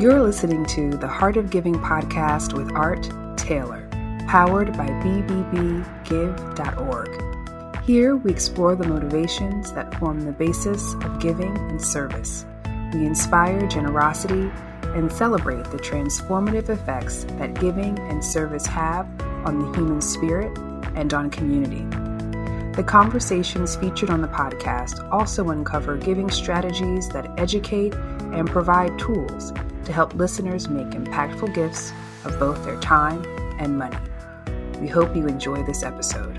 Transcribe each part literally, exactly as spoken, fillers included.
You're listening to the Heart of Giving podcast with Art Taylor, powered by b b b give dot org. Here we explore the motivations that form the basis of giving and service. We inspire generosity and celebrate the transformative effects that giving and service have on the human spirit and on community. The conversations featured on the podcast also uncover giving strategies that educate and provide tools to help listeners make impactful gifts of both their time and money. We hope you enjoy this episode.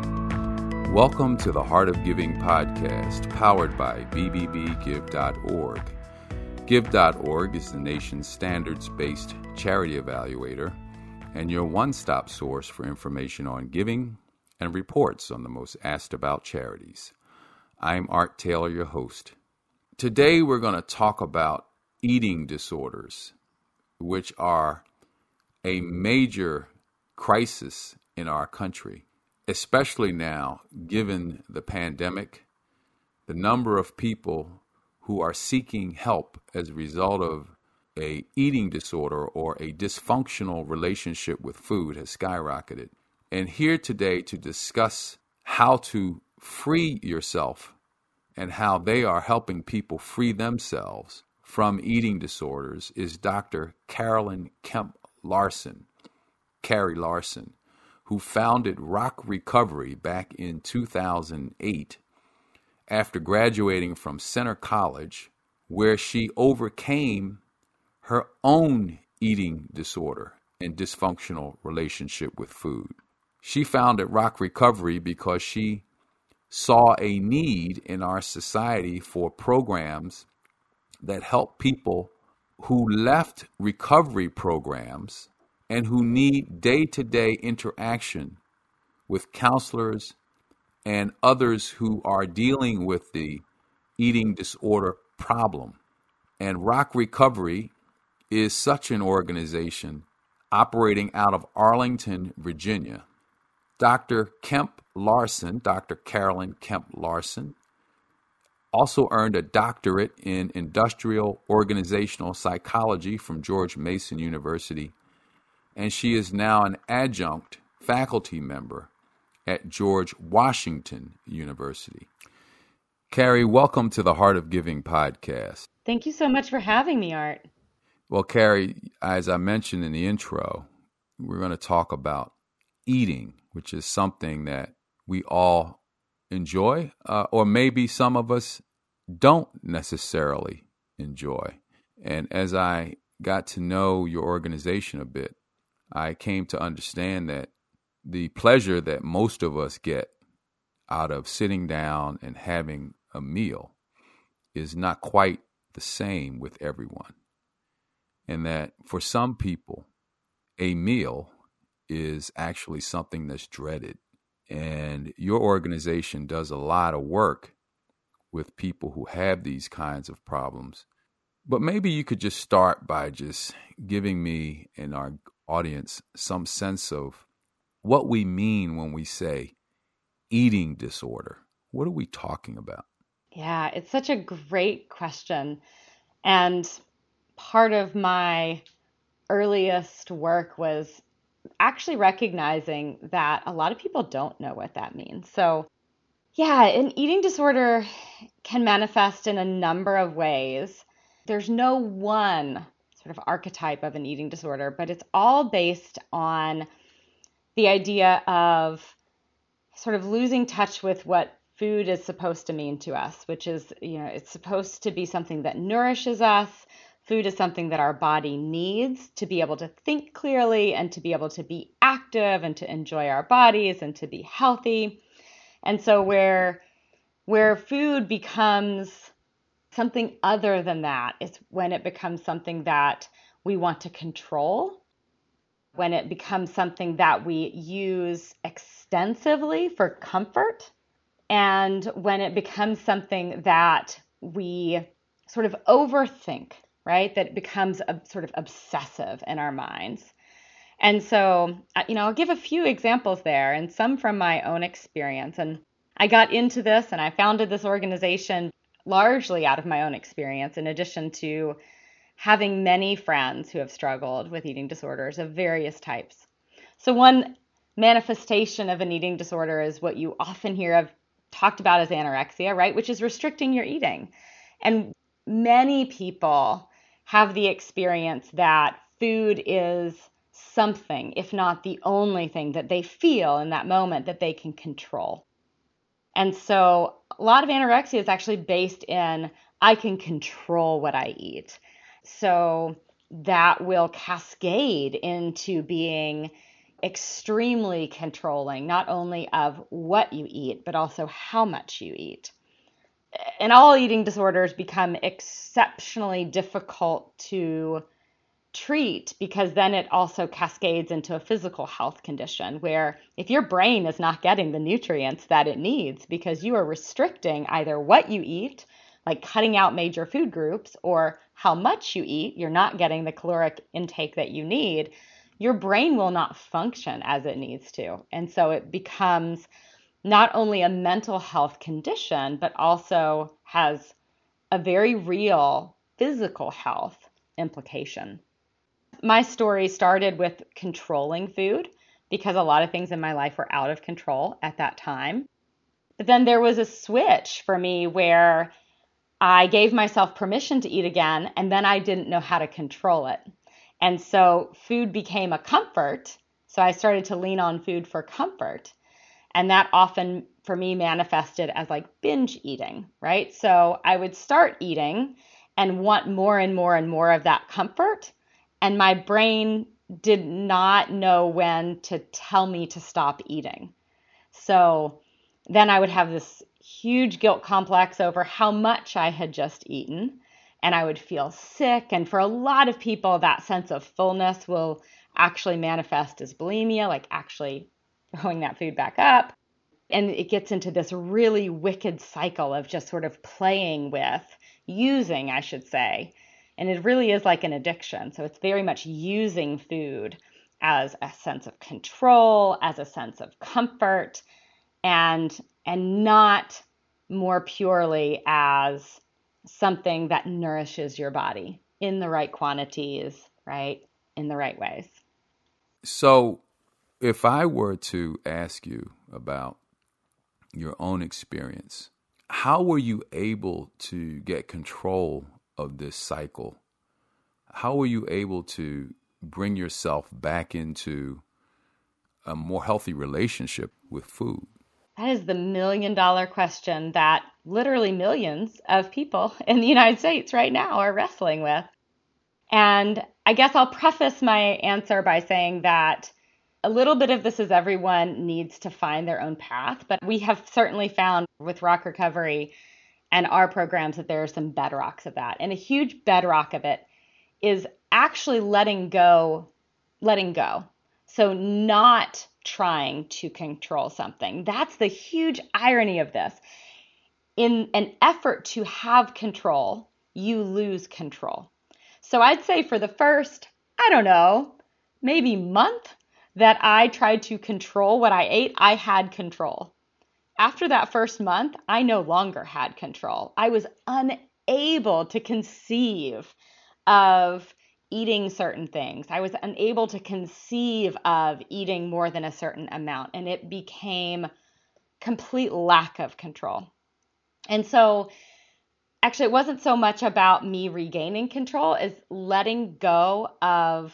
Welcome to the Heart of Giving podcast, powered by b b b give dot org. give dot org is the nation's standards-based charity evaluator and your one-stop source for information on giving and reports on the most asked about charities. I'm Art Taylor, your host. Today we're going to talk about eating disorders, which are a major crisis in our country, especially now, given the pandemic, the number of people who are seeking help as a result of a eating disorder or a dysfunctional relationship with food has skyrocketed. And here today to discuss how to free yourself and how they are helping people free themselves from eating disorders is Doctor Carolyn Kemp Larson, Carrie Larson, who founded Rock Recovery back in two thousand eight after graduating from Centre College, where she overcame her own eating disorder and dysfunctional relationship with food. She founded Rock Recovery because she saw a need in our society for programs that help people who left recovery programs and who need day-to-day interaction with counselors and others who are dealing with the eating disorder problem. And Rock Recovery is such an organization operating out of Arlington, Virginia. Doctor Kemp Larson, Doctor Carolyn Kemp Larson, also earned a doctorate in industrial organizational psychology from George Mason University, and she is now an adjunct faculty member at George Washington University. Carrie, welcome to the Heart of Giving podcast. Thank you so much for having me, Art. Well, Carrie, as I mentioned in the intro, we're going to talk about eating, which is something that we all enjoy, uh, or maybe some of us don't necessarily enjoy. And as I got to know your organization a bit, I came to understand that the pleasure that most of us get out of sitting down and having a meal is not quite the same with everyone. And that for some people, a meal is actually something that's dreaded. And your organization does a lot of work with people who have these kinds of problems. But maybe you could just start by just giving me and our audience some sense of what we mean when we say eating disorder. What are we talking about? Yeah, it's such a great question. And part of my earliest work was actually recognizing that a lot of people don't know what that means. So yeah, an eating disorder can manifest in a number of ways. There's no one sort of archetype of an eating disorder, but it's all based on the idea of sort of losing touch with what food is supposed to mean to us, which is, you know, it's supposed to be something that nourishes us. Food is something that our body needs to be able to think clearly and to be able to be active and to enjoy our bodies and to be healthy. And so where, where food becomes something other than that is when it becomes something that we want to control, when it becomes something that we use extensively for comfort, and when it becomes something that we sort of overthink, right? That becomes a sort of obsessive in our minds. And so, you know, I'll give a few examples there and some from my own experience. And I got into this and I founded this organization largely out of my own experience, in addition to having many friends who have struggled with eating disorders of various types. So one manifestation of an eating disorder is what you often hear of talked about as anorexia, right? Which is restricting your eating. And many people have the experience that food is something, if not the only thing that they feel in that moment that they can control. And so a lot of anorexia is actually based in, I can control what I eat. So that will cascade into being extremely controlling, not only of what you eat, but also how much you eat. And all eating disorders become exceptionally difficult to treat because then it also cascades into a physical health condition where if your brain is not getting the nutrients that it needs because you are restricting either what you eat, like cutting out major food groups, or how much you eat, you're not getting the caloric intake that you need, your brain will not function as it needs to. And so it becomes not only a mental health condition, but also has a very real physical health implication. My story started with controlling food because a lot of things in my life were out of control at that time. But then there was a switch for me where I gave myself permission to eat again, and then I didn't know how to control it. And so food became a comfort. So I started to lean on food for comfort. And that often for me manifested as like binge eating, right? So I would start eating and want more and more and more of that comfort. And my brain did not know when to tell me to stop eating. So then I would have this huge guilt complex over how much I had just eaten. And I would feel sick. And for a lot of people, that sense of fullness will actually manifest as bulimia, like actually throwing that food back up. And it gets into this really wicked cycle of just sort of playing with, using, I should say. And it really is like an addiction. So it's very much using food as a sense of control, as a sense of comfort, and, and not more purely as something that nourishes your body in the right quantities, right? In the right ways. So if I were to ask you about your own experience, how were you able to get control of this cycle? How were you able to bring yourself back into a more healthy relationship with food? That is the million dollar question that literally millions of people in the United States right now are wrestling with. And I guess I'll preface my answer by saying that a little bit of this is everyone needs to find their own path, but we have certainly found with Rock Recovery and our programs that there are some bedrocks of that. And a huge bedrock of it is actually letting go, letting go. So not trying to control something. That's the huge irony of this. In an effort to have control, you lose control. So I'd say for the first, I don't know, maybe month that I tried to control what I ate, I had control. After that first month, I no longer had control. I was unable to conceive of eating certain things. I was unable to conceive of eating more than a certain amount, and it became complete lack of control. And so actually, it wasn't so much about me regaining control as letting go of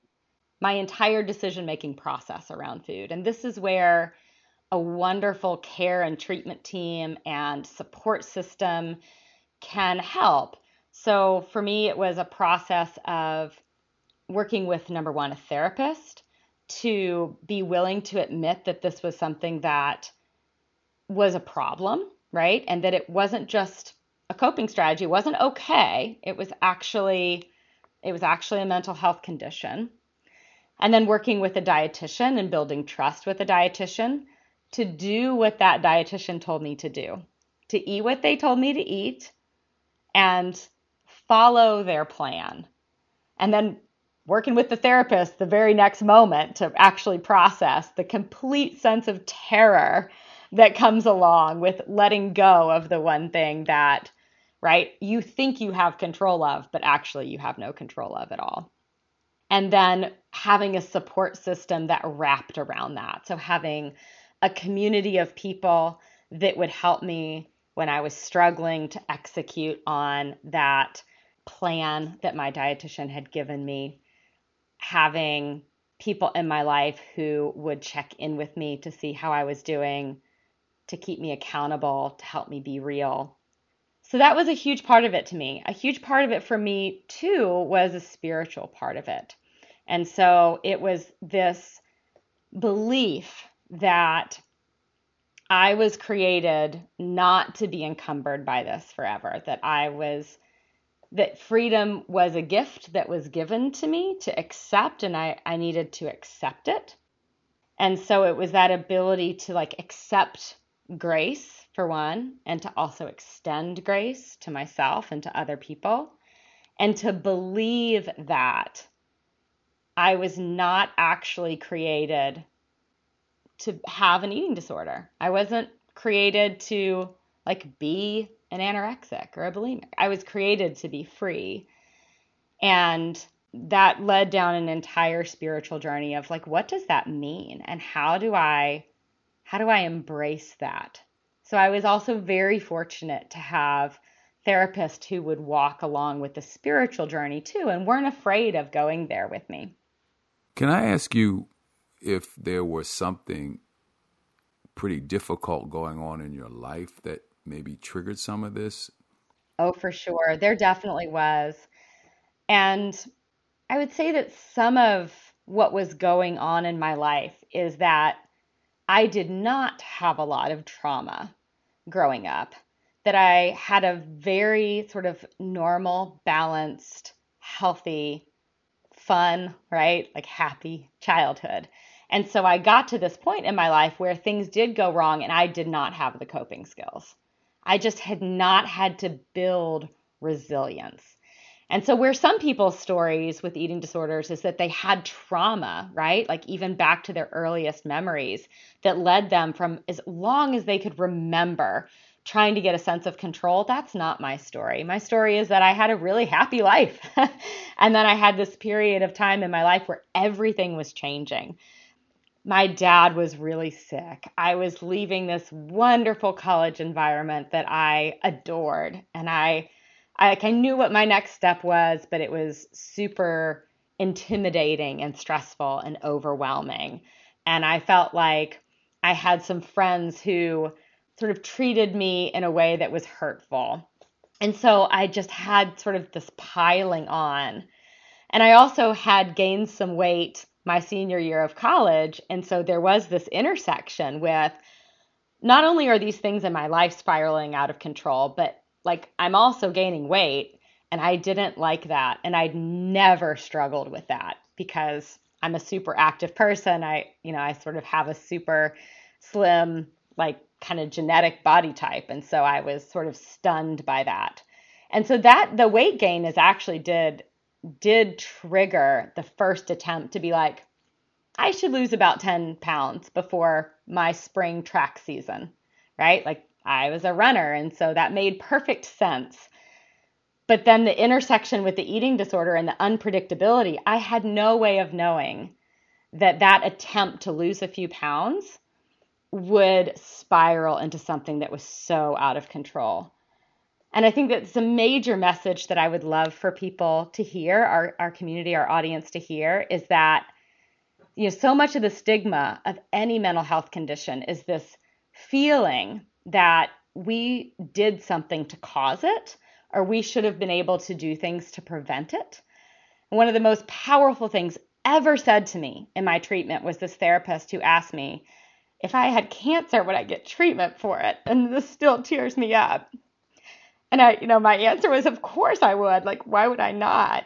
my entire decision-making process around food. And this is where a wonderful care and treatment team and support system can help. So for me, it was a process of working with, number one, a therapist to be willing to admit that this was something that was a problem, right? And that it wasn't just a coping strategy. It wasn't okay. It was actually, it was actually a mental health condition. And then working with a dietitian and building trust with a dietitian to do what that dietitian told me to do, to eat what they told me to eat and follow their plan. And then working with the therapist the very next moment to actually process the complete sense of terror that comes along with letting go of the one thing that right? You think you have control of, but actually you have no control of at all. And then having a support system that wrapped around that. So having a community of people that would help me when I was struggling to execute on that plan that my dietitian had given me. Having people in my life who would check in with me to see how I was doing, to keep me accountable, to help me be real. So that was a huge part of it to me. A huge part of it for me, too, was a spiritual part of it. And so it was this belief that I was created not to be encumbered by this forever, that I was, that freedom was a gift that was given to me to accept, and I, I needed to accept it. And so it was that ability to like accept grace for one, and to also extend grace to myself and to other people, and to believe that I was not actually created to have an eating disorder. I wasn't created to like be an anorexic or a bulimic. I was created to be free. And that led down an entire spiritual journey of like, what does that mean? And how do I, how do I embrace that? So I was also very fortunate to have therapists who would walk along with the spiritual journey too, and weren't afraid of going there with me. Can I ask you if there was something pretty difficult going on in your life that maybe triggered some of this? Oh, for sure. There definitely was. And I would say that some of what was going on in my life is that I did not have a lot of trauma growing up, that I had a very sort of normal, balanced, healthy, fun, right? Like happy childhood. And so I got to this point in my life where things did go wrong and I did not have the coping skills. I just had not had to build resilience. And so where some people's stories with eating disorders is that they had trauma, right? Like even back to their earliest memories that led them from as long as they could remember trying to get a sense of control. That's not my story. My story is that I had a really happy life. And then I had this period of time in my life where everything was changing. My dad was really sick. I was leaving this wonderful college environment that I adored. And I, I, I knew what my next step was, but it was super intimidating and stressful and overwhelming. And I felt like I had some friends who sort of treated me in a way that was hurtful. And so I just had sort of this piling on. And I also had gained some weight my senior year of college. And so there was this intersection with not only are these things in my life spiraling out of control, but like I'm also gaining weight. And I didn't like that. And I'd never struggled with that because I'm a super active person. I, you know, I sort of have a super slim, like kind of genetic body type. And so I was sort of stunned by that. And so that the weight gain is actually did, did trigger the first attempt to be like, I should lose about ten pounds before my spring track season, right? Like I was a runner. And so that made perfect sense. But then the intersection with the eating disorder and the unpredictability, I had no way of knowing that that attempt to lose a few pounds would spiral into something that was so out of control. And I think that's a major message that I would love for people to hear, our, our community, our audience to hear, is that, you know, so much of the stigma of any mental health condition is this feeling that we did something to cause it, or we should have been able to do things to prevent it. And one of the most powerful things ever said to me in my treatment was this therapist who asked me, if I had cancer, would I get treatment for it? And this still tears me up. And I, you know, my answer was, of course I would. Like, why would I not?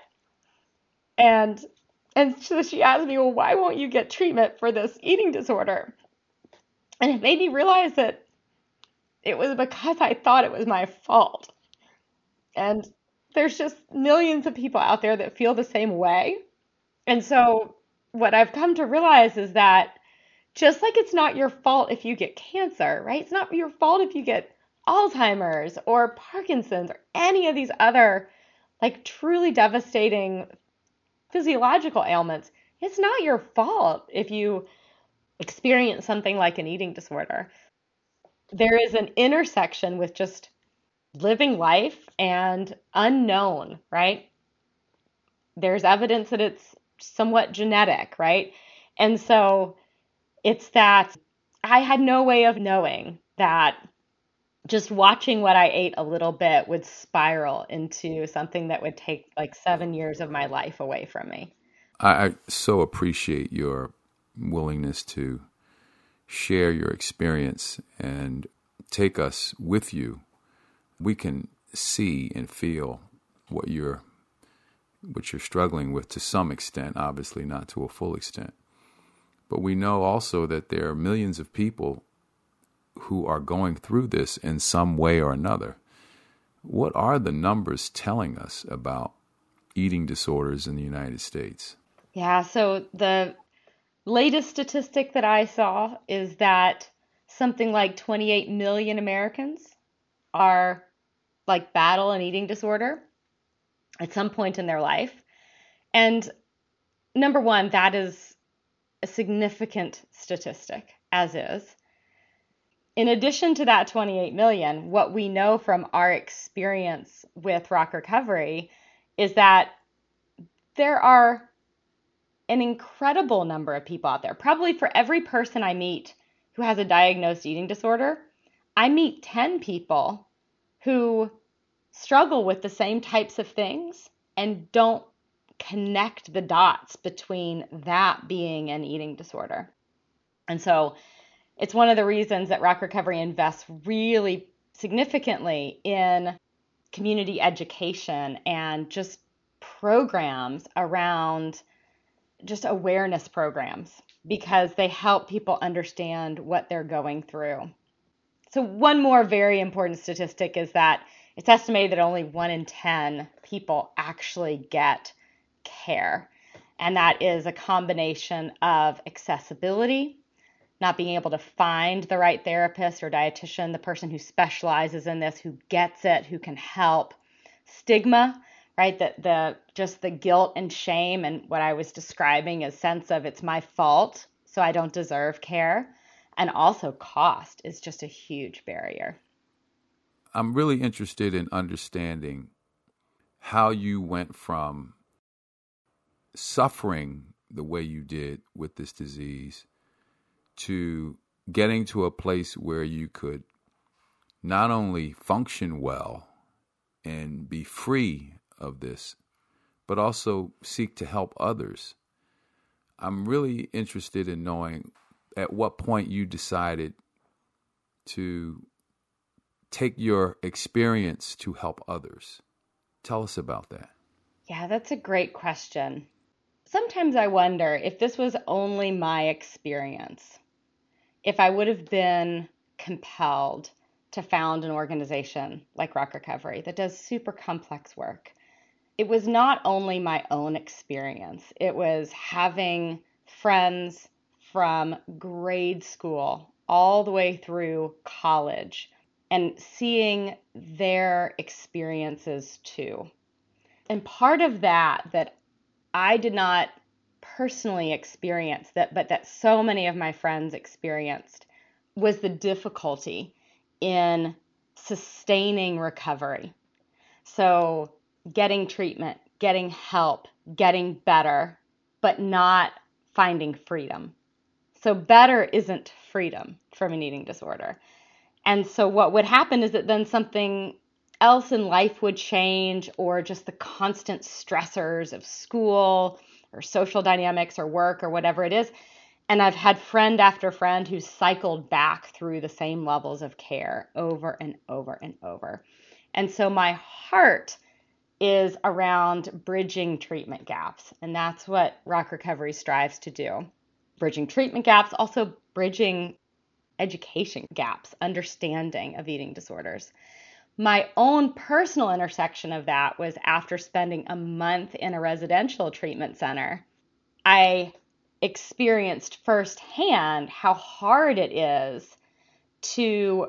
And, and so she asked me, well, why won't you get treatment for this eating disorder? And it made me realize that it was because I thought it was my fault. And there's just millions of people out there that feel the same way. And so what I've come to realize is that just like it's not your fault if you get cancer, right? It's not your fault if you get Alzheimer's or Parkinson's or any of these other like truly devastating physiological ailments, it's not your fault if you experience something like an eating disorder. There is an intersection with just living life and unknown, right? There's evidence that it's somewhat genetic, right? And so it's that I had no way of knowing that just watching what I ate a little bit would spiral into something that would take like seven years of my life away from me. I, I so appreciate your willingness to share your experience and take us with you. We can see and feel what you're what you're struggling with to some extent, obviously not to a full extent. But we know also that there are millions of people who are going through this in some way or another. What are the numbers telling us about eating disorders in the United States? Yeah, so the latest statistic that I saw is that something like twenty-eight million Americans are like battle an eating disorder at some point in their life. And number one, that is a significant statistic, as is. In addition to that twenty-eight million, what we know from our experience with Rock Recovery is that there are an incredible number of people out there. Probably for every person I meet who has a diagnosed eating disorder, I meet ten people who struggle with the same types of things and don't connect the dots between that being an eating disorder. And so it's one of the reasons that Rock Recovery invests really significantly in community education and just programs around just awareness programs, because they help people understand what they're going through. So one more very important statistic is that it's estimated that only one in ten people actually get care. And that is a combination of accessibility, not being able to find the right therapist or dietitian, the person who specializes in this, who gets it, who can help. Stigma, right? That the just the guilt and shame and what I was describing as sense of it's my fault, so I don't deserve care. And also cost is just a huge barrier. I'm really interested in understanding how you went from suffering the way you did with this disease to getting to a place where you could not only function well and be free of this, but also seek to help others. I'm really interested in knowing at what point you decided to take your experience to help others. Tell us about that. Yeah, that's a great question. Sometimes I wonder if this was only my experience, if I would have been compelled to found an organization like Rock Recovery that does super complex work. It was not only my own experience, it was having friends from grade school all the way through college and seeing their experiences too. And part of that that I did not personally experience, that but that so many of my friends experienced, was the difficulty in sustaining recovery. So getting treatment, getting help, getting better, but not finding freedom. So better isn't freedom from an eating disorder. And so what would happen is that then something else in life would change, or just the constant stressors of school or social dynamics or work or whatever it is. And I've had friend after friend who cycled back through the same levels of care over and over and over. And so my heart is around bridging treatment gaps. And that's what Rock Recovery strives to do. Bridging treatment gaps, also bridging education gaps, understanding of eating disorders. My own personal intersection of that was after spending a month in a residential treatment center. I experienced firsthand how hard it is to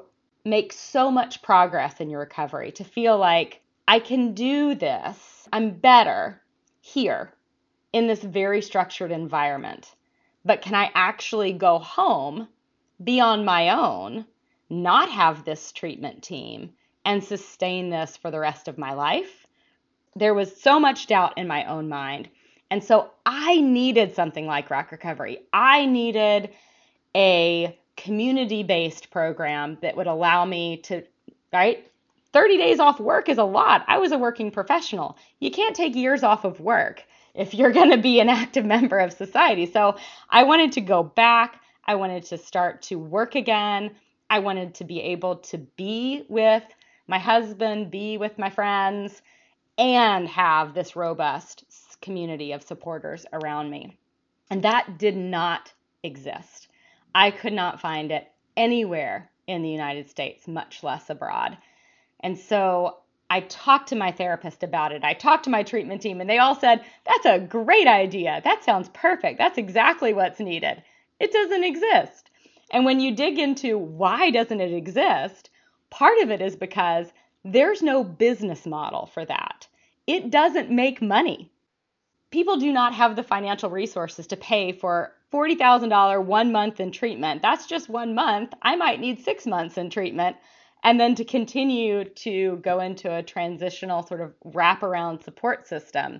make so much progress in your recovery, to feel like I can do this, I'm better here in this very structured environment. But can I actually go home, be on my own, not have this treatment team, and sustain this for the rest of my life? There was so much doubt in my own mind. And so I needed something like Rock Recovery. I needed a community-based program that would allow me to, right? thirty days off work is a lot. I was a working professional. You can't take years off of work if you're going to be an active member of society. So I wanted to go back. I wanted to start to work again. I wanted to be able to be with my husband, be with my friends, and have this robust community of supporters around me. And that did not exist. I could not find it anywhere in the United States, much less abroad. And so I talked to my therapist about it. I talked to my treatment team, and they all said, that's a great idea. That sounds perfect. That's exactly what's needed. It doesn't exist. And when you dig into why doesn't it exist, part of it is because there's no business model for that. It doesn't make money. People do not have the financial resources to pay for forty thousand dollars one month in treatment. That's just one month. I might need six months in treatment. And then to continue to go into a transitional sort of wraparound support system.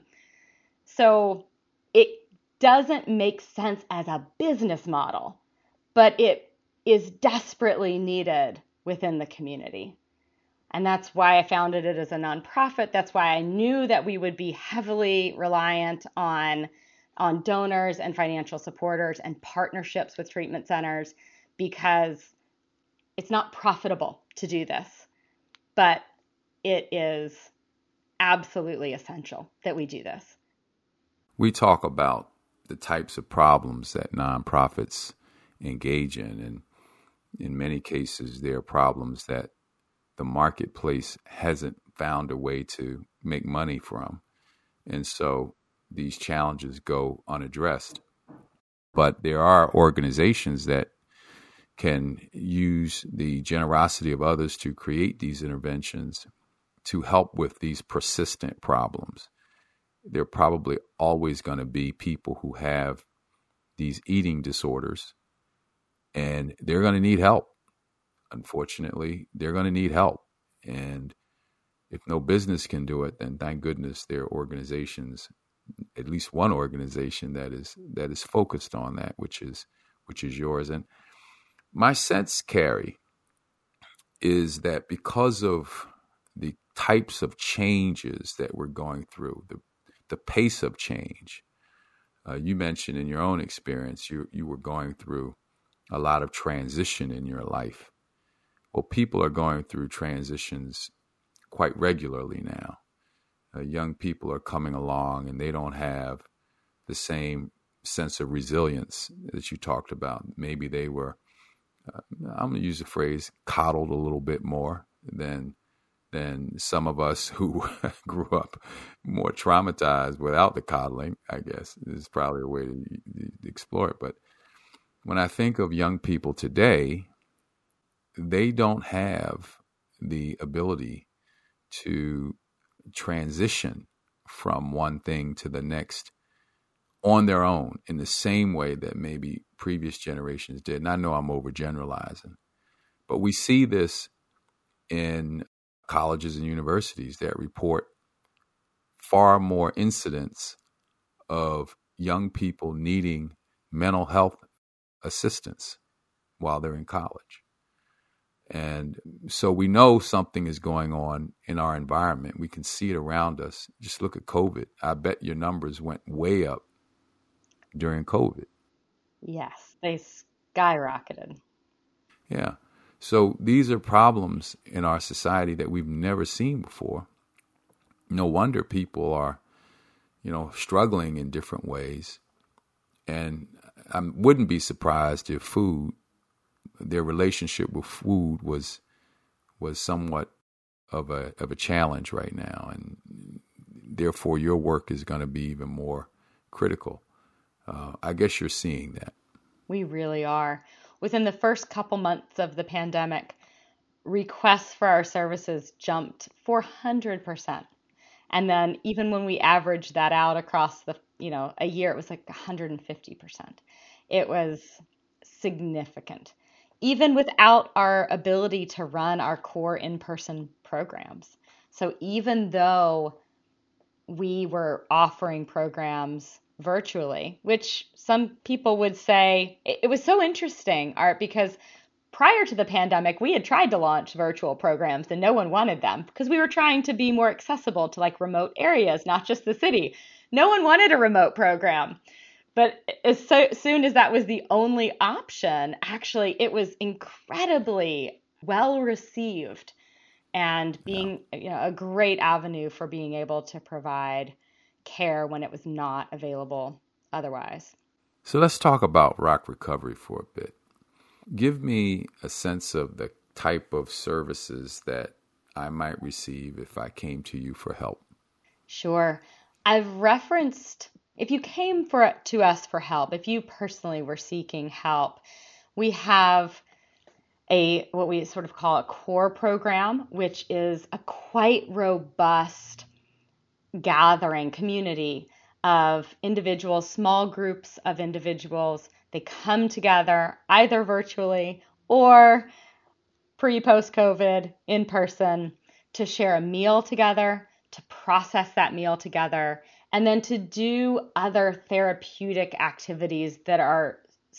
So it doesn't make sense as a business model, but it is desperately needed within the community. And that's why I founded it as a nonprofit. That's why I knew that we would be heavily reliant on, on donors and financial supporters and partnerships with treatment centers, because it's not profitable to do this, but it is absolutely essential that we do this. We talk about the types of problems that nonprofits engage in, and in many cases, they're problems that the marketplace hasn't found a way to make money from. And so these challenges go unaddressed. But there are organizations that can use the generosity of others to create these interventions to help with these persistent problems. There are probably always going to be people who have these eating disorders, and they're going to need help. Unfortunately, they're going to need help. And if no business can do it, then thank goodness there are organizations, at least one organization that is that is focused on that, which is which is yours. And my sense, Carrie, is that because of the types of changes that we're going through, the the pace of change, uh, you mentioned in your own experience, you you were going through a lot of transition in your life. Well, people are going through transitions quite regularly now. Uh, young people are coming along, and they don't have the same sense of resilience that you talked about. Maybe they were, uh, I'm going to use the phrase, coddled a little bit more than than some of us who grew up more traumatized without the coddling, I guess, is probably a way to, to explore it. But when I think of young people today, they don't have the ability to transition from one thing to the next on their own in the same way that maybe previous generations did. And I know I'm overgeneralizing, but we see this in colleges and universities that report far more incidents of young people needing mental health assistance while they're in college. And so we know something is going on in our environment. We can see it around us. Just look at COVID. I bet your numbers went way up during COVID. Yes, they skyrocketed. Yeah. So these are problems in our society that we've never seen before. No wonder people are, you know, struggling in different ways. And I wouldn't be surprised if food, their relationship with food was was somewhat of a of a challenge right now, and therefore your work is going to be even more critical. Uh, I guess you're seeing that. We really are. Within the first couple months of the pandemic, requests for our services jumped four hundred percent. And then even when we averaged that out across the, you know, a year, it was like one hundred fifty percent. It was significant, even without our ability to run our core in-person programs. So even though we were offering programs virtually, which some people would say, it, it was so interesting, Art, because prior to the pandemic, we had tried to launch virtual programs and no one wanted them because we were trying to be more accessible to like remote areas, not just the city. No one wanted a remote program. But as so, soon as that was the only option, actually, it was incredibly well received and being yeah. you know, a great avenue for being able to provide care when it was not available otherwise. So let's talk about Rock Recovery for a bit. Give me a sense of the type of services that I might receive if I came to you for help. Sure. I've referenced, if you came for to us for help, if you personally were seeking help, we have a what we sort of call a core program, which is a quite robust gathering community of individuals, small groups of individuals. They come together either virtually or pre, post COVID in person to share a meal together, to process that meal together, and then to do other therapeutic activities that are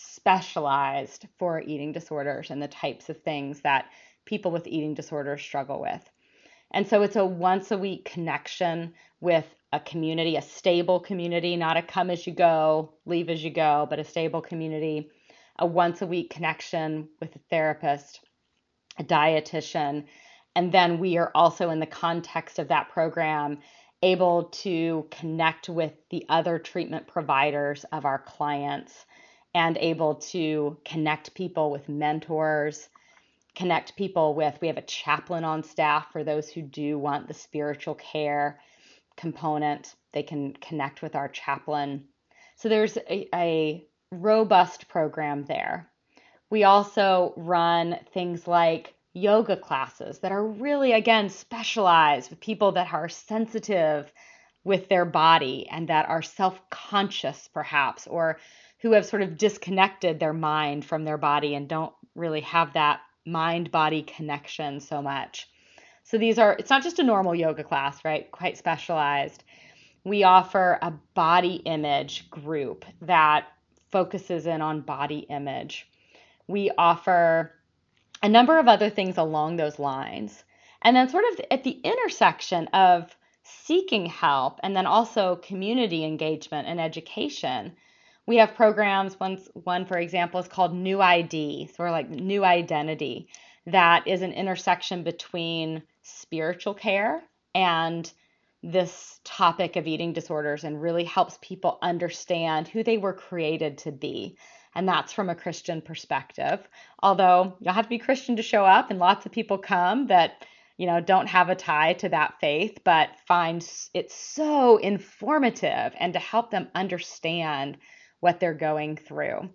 specialized for eating disorders and the types of things that people with eating disorders struggle with. And so it's a once a week connection with a community, a stable community, not a come as you go, leave as you go, but a stable community, a once a week connection with a therapist, a dietitian. And then we are also in the context of that program able to connect with the other treatment providers of our clients and able to connect people with mentors, connect people with, we have a chaplain on staff for those who do want the spiritual care component. They can connect with our chaplain. So there's a, a robust program there. We also run things like yoga classes that are really, again, specialized with people that are sensitive with their body and that are self-conscious perhaps, or who have sort of disconnected their mind from their body and don't really have that mind-body connection so much. So these are, it's not just a normal yoga class, right? Quite specialized. We offer a body image group that focuses in on body image. We offer a number of other things along those lines. And then sort of at the intersection of seeking help and then also community engagement and education, we have programs. One, one, for example, is called New I D, sort of like New Identity, that is an intersection between spiritual care and this topic of eating disorders and really helps people understand who they were created to be. And that's from a Christian perspective. Although you'll have to be Christian to show up, and lots of people come that, you know, don't have a tie to that faith, but find it so informative and to help them understand what they're going through.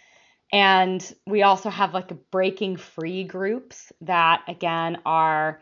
And we also have like a breaking free groups that, again, are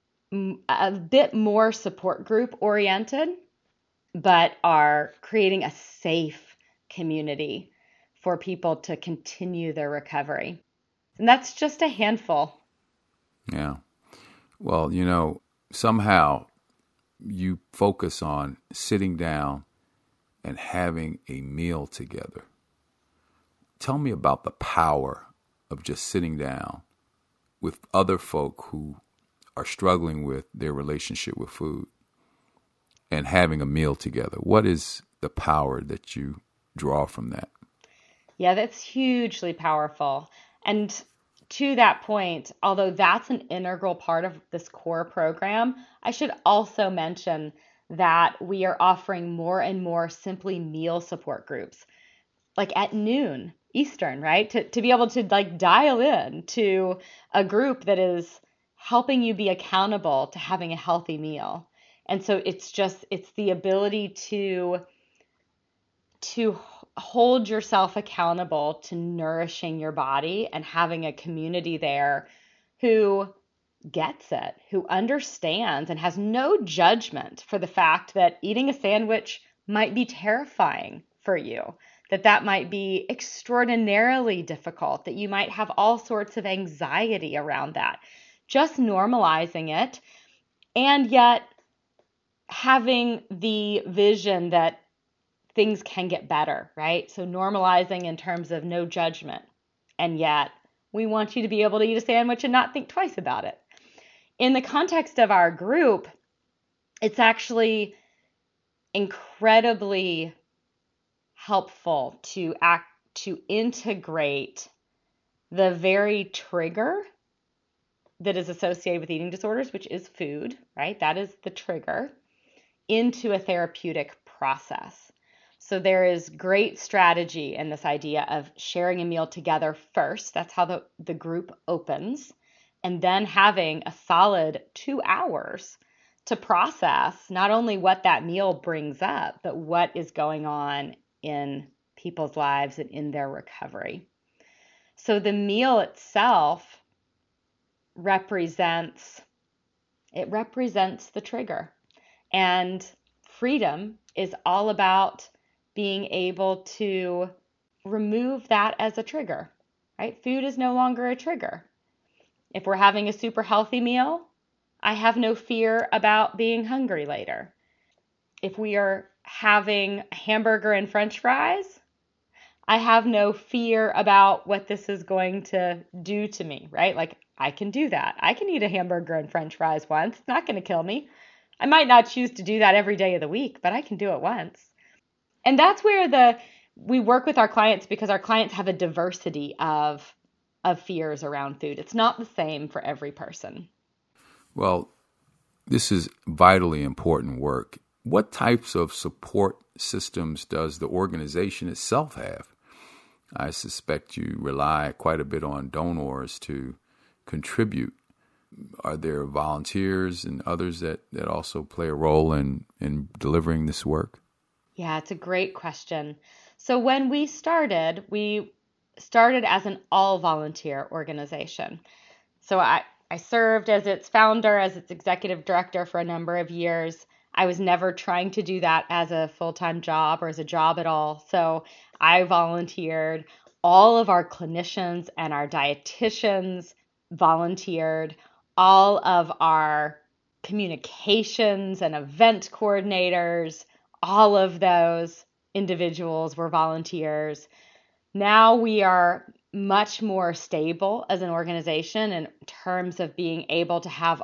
a bit more support group oriented, but are creating a safe community for people to continue their recovery. And that's just a handful. Yeah. Well, you know, somehow you focus on sitting down and having a meal together. Tell me about the power of just sitting down with other folk who are struggling with their relationship with food and having a meal together. What is the power that you draw from that? Yeah, that's hugely powerful. And to that point, although that's an integral part of this core program, I should also mention that we are offering more and more simply meal support groups, like at noon Eastern, right? To, to be able to like dial in to a group that is helping you be accountable to having a healthy meal. And so it's just, it's the ability to, to hold yourself accountable to nourishing your body and having a community there who gets it, who understands and has no judgment for the fact that eating a sandwich might be terrifying for you, that that might be extraordinarily difficult, that you might have all sorts of anxiety around that. Just normalizing it, and yet having the vision that things can get better, right? So normalizing in terms of no judgment, and yet we want you to be able to eat a sandwich and not think twice about it. In the context of our group, it's actually incredibly helpful to act to integrate the very trigger that is associated with eating disorders, which is food, right? That is the trigger, into a therapeutic process. So there is great strategy in this idea of sharing a meal together first. That's how the, the group opens. And then having a solid two hours to process not only what that meal brings up, but what is going on in people's lives and in their recovery. So the meal itself represents, it represents the trigger. And freedom is all about being able to remove that as a trigger, right? Food is no longer a trigger. If we're having a super healthy meal, I have no fear about being hungry later. If we are having a hamburger and French fries, I have no fear about what this is going to do to me, right? Like, I can do that. I can eat a hamburger and French fries once. It's not going to kill me. I might not choose to do that every day of the week, but I can do it once. And that's where the we work with our clients, because our clients have a diversity of of fears around food. It's not the same for every person. Well, this is vitally important work. What types of support systems does the organization itself have? I suspect you rely quite a bit on donors to contribute. Are there volunteers and others that, that also play a role in, in delivering this work? Yeah, it's a great question. So when we started, we started as an all-volunteer organization. So I, I served as its founder, as its executive director for a number of years. I was never trying to do that as a full-time job or as a job at all. So I volunteered. All of our clinicians and our dietitians volunteered. All of our communications and event coordinators, all of those individuals were volunteers. Now we are much more stable as an organization in terms of being able to have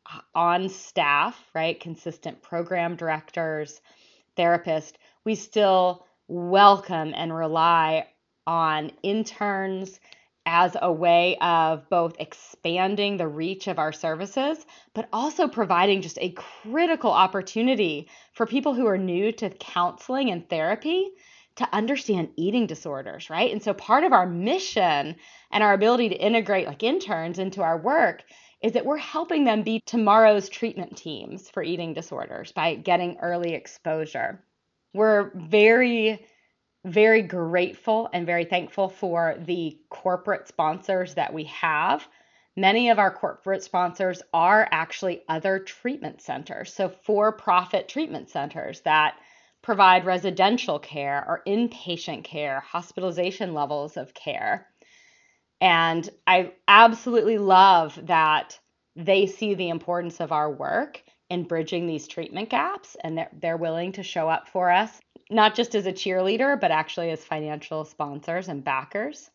on staff, right, consistent program directors, therapists. We still welcome and rely on interns as a way of both expanding the reach of our services, but also providing just a critical opportunity for people who are new to counseling and therapy to understand eating disorders, right? And so part of our mission and our ability to integrate like interns into our work is that we're helping them be tomorrow's treatment teams for eating disorders by getting early exposure. We're very very grateful and very thankful for the corporate sponsors that we have. Many of our corporate sponsors are actually other treatment centers, so for-profit treatment centers that provide residential care or inpatient care, hospitalization levels of care. And I absolutely love that they see the importance of our work in bridging these treatment gaps, and they're, they're willing to show up for us, not just as a cheerleader, but actually as financial sponsors and backers.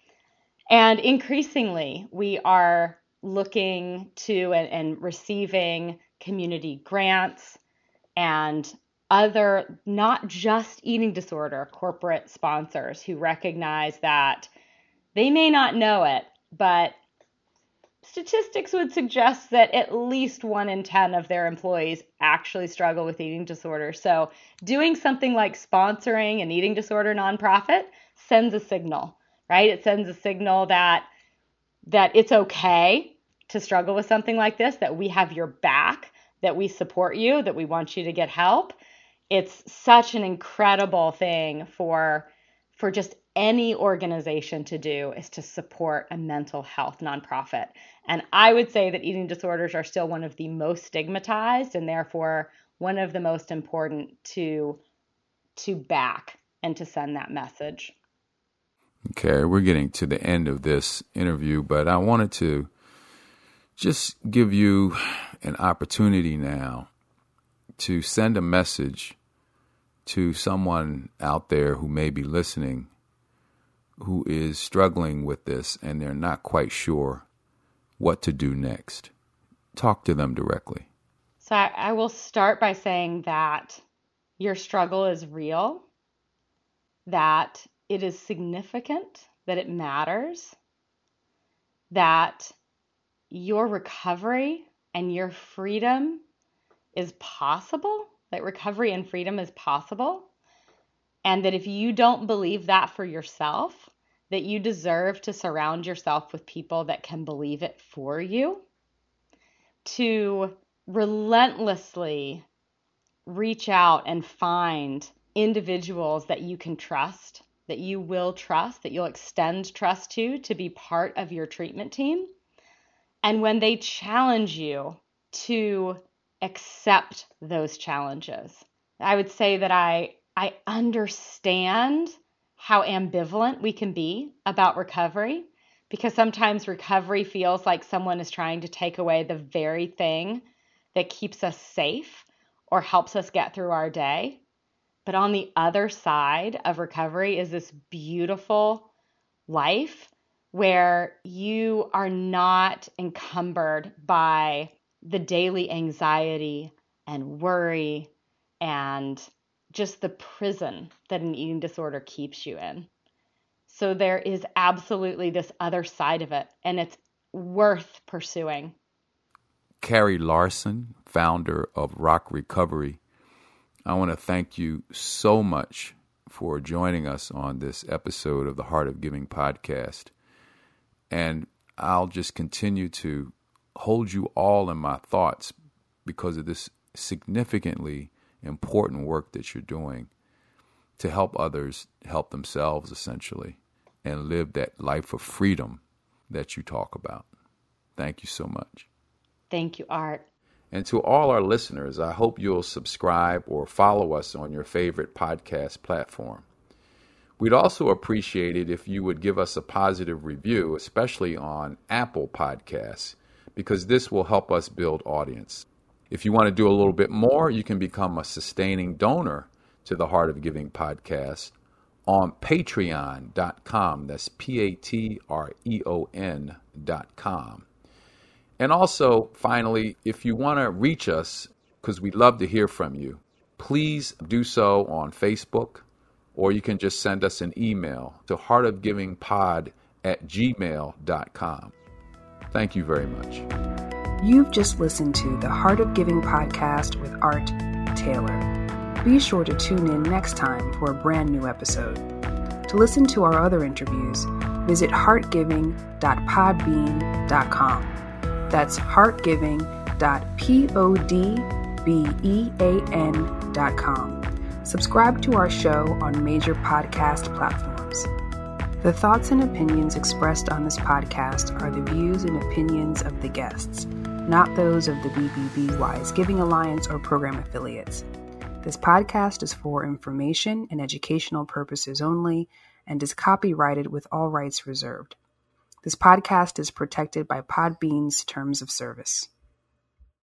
And increasingly, we are looking to and, and receiving community grants and other, not just eating disorder, corporate sponsors who recognize that they may not know it, but statistics would suggest that at least one in ten of their employees actually struggle with eating disorders. So doing something like sponsoring an eating disorder nonprofit sends a signal, right? It sends a signal that that it's okay to struggle with something like this, that we have your back, that we support you, that we want you to get help. It's such an incredible thing for, for just any organization to do is to support a mental health nonprofit. And I would say that eating disorders are still one of the most stigmatized and therefore one of the most important to, to back and to send that message. Okay, we're getting to the end of this interview, but I wanted to just give you an opportunity now to send a message to someone out there who may be listening who is struggling with this and they're not quite sure what to do next. Talk to them directly. So I, I will start by saying that your struggle is real, that it is significant, that it matters, that your recovery and your freedom is possible, that recovery and freedom is possible, and that if you don't believe that for yourself, that you deserve to surround yourself with people that can believe it for you, to relentlessly reach out and find individuals that you can trust, that you will trust, that you'll extend trust to, to be part of your treatment team. And when they challenge you, to accept those challenges. I would say that I I understand how ambivalent we can be about recovery, because sometimes recovery feels like someone is trying to take away the very thing that keeps us safe or helps us get through our day. But on the other side of recovery is this beautiful life where you are not encumbered by the daily anxiety and worry and just the prison that an eating disorder keeps you in. So there is absolutely this other side of it, and it's worth pursuing. Carrie Larson, founder of Rock Recovery, I want to thank you so much for joining us on this episode of the Heart of Giving podcast. And I'll just continue to hold you all in my thoughts because of this significantly important work that you're doing to help others help themselves, essentially, and live that life of freedom that you talk about. Thank you so much. Thank you, Art. And to all our listeners, I hope you'll subscribe or follow us on your favorite podcast platform. We'd also appreciate it if you would give us a positive review, especially on Apple Podcasts, because this will help us build audience. If you want to do a little bit more, you can become a sustaining donor to the Heart of Giving podcast on patreon dot com. That's P A T R E O N dot com. And also, finally, if you want to reach us, because we'd love to hear from you, please do so on Facebook, or you can just send us an email to heartofgivingpod at gmail dot com. Thank you very much. You've just listened to the Heart of Giving podcast with Art Taylor. Be sure to tune in next time for a brand new episode. To listen to our other interviews, visit heart giving dot podbean dot com. That's heartgiving dot podbean dot com. Subscribe to our show on major podcast platforms. The thoughts and opinions expressed on this podcast are the views and opinions of the guests, not those of the B B B Wise Giving Alliance or program affiliates. This podcast is for information and educational purposes only and is copyrighted with all rights reserved. This podcast is protected by Podbean's terms of service.